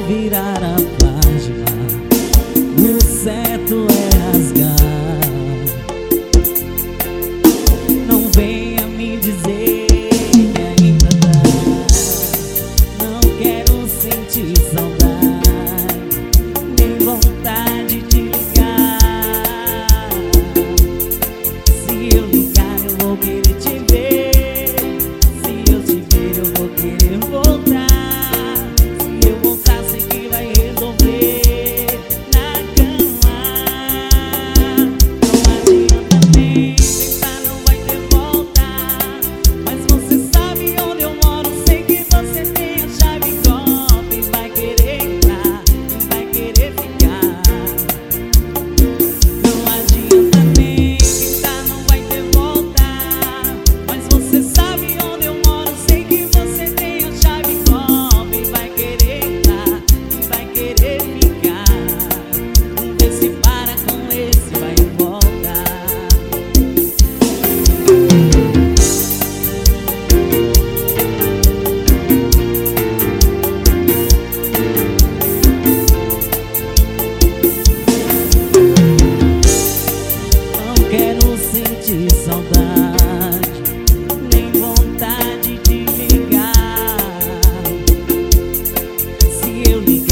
virar a página, o certo é rasgar. Não venha me dizer que ainda dá. Não quero sentir saudade, nem vontade de ligar. Se eu ligar eu vou querer te ver, se eu te ver eu vou querer voltar. Se eu voltar sei que vai resolver na cama. Não adianta nem tentar, não vai ter volta. Mas você sabe onde eu moro, sei que você tem a chave copa e vai querer entrar, e vai querer ficar. Não adianta nem tentar, não vai ter volta. Mas você sabe onde eu moro, sei que você tem a chave copa e vai querer entrar, e vai querer ficar. Vamos ver se para com esse vai e volta. Não quero sentir saudade, nem vontade de ligar. Se eu ligar